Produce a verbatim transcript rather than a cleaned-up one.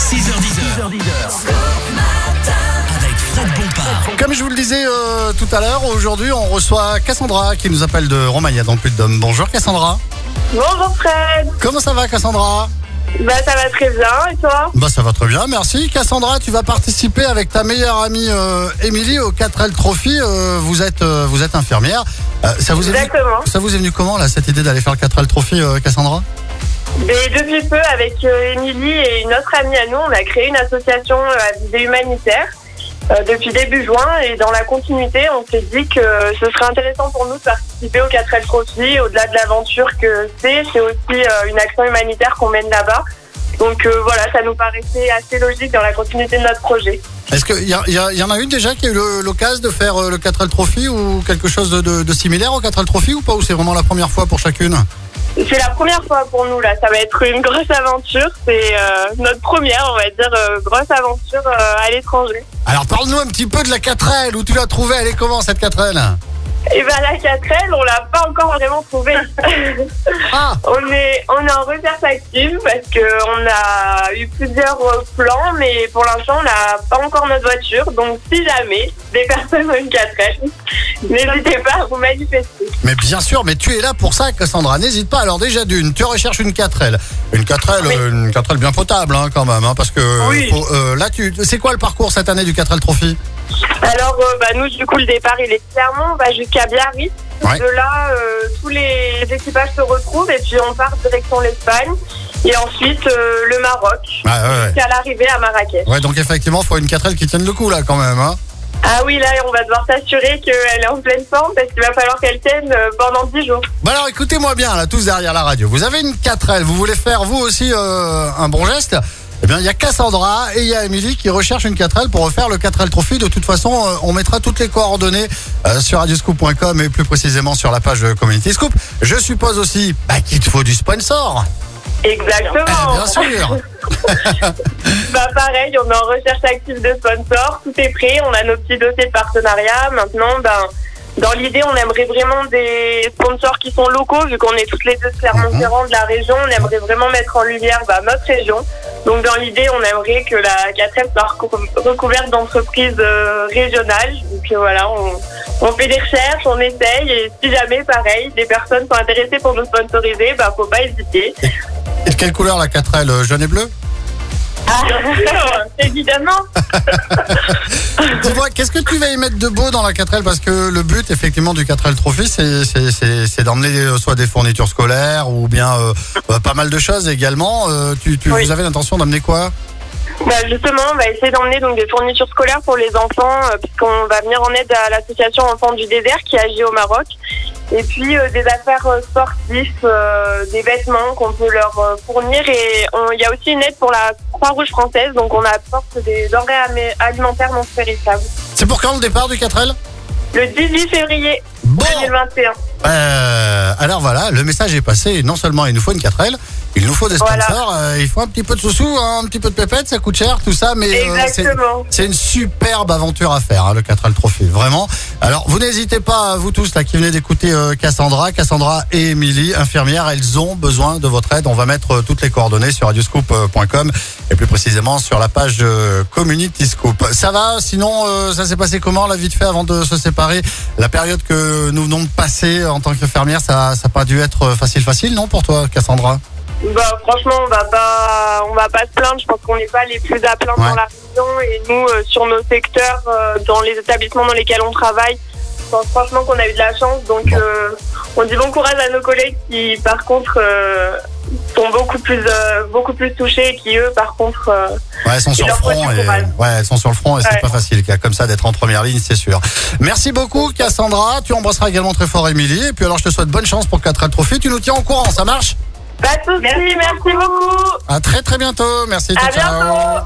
six heures dix. Avec Fred Bompard. Comme je vous le disais euh, tout à l'heure, aujourd'hui on reçoit Cassandra qui nous appelle de Romagna dans le Puy-de-Dôme. Bonjour Cassandra. Bonjour Fred. Comment ça va Cassandra? Bah ça va très bien, et toi? Bah ça va très bien, merci. Cassandra, tu vas participer avec ta meilleure amie euh, Émilie au quatre L Trophy. Euh, vous êtes euh, vous êtes infirmière. Euh, ça vous est venu, Exactement. ça vous est venu comment là cette idée d'aller faire le quatre L Trophy, euh, Cassandra? Et depuis peu, avec euh, Émilie et une autre amie à nous, on a créé une association euh, à visée humanitaire euh, depuis début juin. Et dans la continuité, on s'est dit que ce serait intéressant pour nous de participer au quatre L Trophy. Au-delà de l'aventure que c'est, c'est aussi euh, une action humanitaire qu'on mène là-bas. Donc euh, voilà, ça nous paraissait assez logique dans la continuité de notre projet. Est-ce qu'il y, y, y en a une déjà qui a eu le- l'occasion de faire euh, le quatre L Trophy ou quelque chose de, de, de similaire au quatre L Trophy ou pas? Ou c'est vraiment la première fois pour chacune? C'est la première fois pour nous là, ça va être une grosse aventure. C'est euh, notre première, on va dire, euh, grosse aventure euh, à l'étranger. Alors parle-nous un petit peu de la quatre L, où tu l'as trouvée, elle est comment cette quatre L? Et ben la quatre L, on l'a pas encore vraiment trouvée. Ah, on est on est en recherche active parce que on a eu plusieurs euh, plans, mais pour l'instant on n'a pas encore notre voiture. Donc si jamais des personnes ont une quatre L, n'hésitez pas à vous manifester. mais bien sûr, mais tu es là pour ça Cassandra, n'hésite pas. Alors déjà d'une, tu recherches une quatre L. Une quatre L, Oui. euh, une quatre L bien potable hein, quand même, hein, parce que euh, Oui. faut, euh, là tu, c'est quoi le parcours cette année du quatre L Trophy? Alors euh, bah, nous du coup le départ il est Clermont, on va jusqu'à Biarritz. Ouais. De là euh, tous les équipages se retrouvent et puis on part direction l'Espagne et ensuite euh, le Maroc Ouais, ouais, ouais. jusqu'à l'arrivée à Marrakech. Ouais, donc effectivement, faut une quatre L qui tienne le coup là quand même. Hein. Ah oui, là, on va devoir s'assurer qu'elle est en pleine forme parce qu'il va falloir qu'elle tienne euh, pendant dix jours. Bon alors écoutez-moi bien là, tous derrière la radio. Vous avez une quatre L, vous voulez faire vous aussi euh, un bon geste? Eh bien, il y a Cassandra et il y a Émilie qui recherchent une quatre L pour refaire le quatre L Trophy. De toute façon, euh, on mettra toutes les coordonnées euh, sur radioscoop point com et plus précisément sur la page euh, Community Scoop. Je suppose aussi bah, qu'il te faut du sponsor. Exactement. Eh, bien sûr. Bah pareil, on est en recherche active de sponsors, tout est prêt, on a nos petits dossiers de partenariat. Maintenant, ben, dans l'idée, on aimerait vraiment des sponsors qui sont locaux, vu qu'on est toutes les deux de Clermont-Ferrand de la région, on aimerait vraiment mettre en lumière bah, notre région. Donc dans l'idée, on aimerait que la quatre L soit recou- recouverte d'entreprises euh, régionales. Donc euh, voilà, on, on fait des recherches, on essaye, et si jamais, pareil, des personnes sont intéressées pour nous sponsoriser, bah faut pas hésiter. Et de quelle couleur la quatre L? Jaune et bleu? Ah, évidemment. Dis-moi, qu'est-ce que tu vas y mettre de beau dans la quatre L? Parce que le but, effectivement, du quatre L Trophy, c'est, c'est, c'est, c'est d'emmener euh, soit des fournitures scolaires ou bien euh, euh, pas mal de choses également. Euh, tu, tu, Oui. Vous avez l'intention d'amener quoi? Bah justement, on va essayer d'emmener donc des fournitures scolaires pour les enfants, euh, puisqu'on va venir en aide à l'association Enfants du Désert qui agit au Maroc. Et puis euh, des affaires euh, sportives, euh, des vêtements qu'on peut leur euh, fournir. Et on- il y a aussi une aide pour la Croix-Rouge française, donc on apporte des denrées amé- alimentaires non périssables. C'est pour quand le départ du quatre L? Le dix-huit février Bon, deux mille vingt et un. euh, alors voilà, le message est passé. Non seulement il nous faut une quatre L, il nous faut des sponsors. Voilà. euh, il faut un petit peu de sous-sous, hein, un petit peu de pépette, ça coûte cher, tout ça. Mais euh, c'est, Exactement. c'est une superbe aventure à faire, hein, le quatre L Trophy, vraiment. Alors vous n'hésitez pas, vous tous là qui venez d'écouter euh, Cassandra, Cassandra et Émilie, infirmières, elles ont besoin de votre aide. On va mettre euh, toutes les coordonnées sur radioscoop point com et plus précisément sur la page euh, Community Scoop. Ça va? Sinon, euh, ça s'est passé comment là vite fait avant de se séparer? La période que nous venons de passer en tant qu'infirmière, ça n'a pas dû être facile facile, non, pour toi, Cassandra? Bah franchement, on va pas, on va pas se plaindre. Je pense qu'on n'est pas les plus à plaindre Ouais. dans la région, et nous, euh, sur nos secteurs, euh, dans les établissements dans lesquels on travaille, je pense franchement qu'on a eu de la chance. Donc, Bon. euh, on dit bon courage à nos collègues qui, par contre, euh, sont beaucoup plus, euh, beaucoup plus touchés, et qui eux, par contre, euh, Ouais, elles sont sur Il le leur faut front. du Et, courage. ouais, elles sont sur le front et c'est Ouais. pas facile, comme ça, d'être en première ligne, c'est sûr. Merci beaucoup, Cassandra. Tu embrasseras également très fort Émilie. Et puis alors, je te souhaite bonne chance pour quatre L Trophy. Tu nous tiens au courant, ça marche? pas de soucis. Merci beaucoup. À très très bientôt. Merci. À ciao, ciao. bientôt.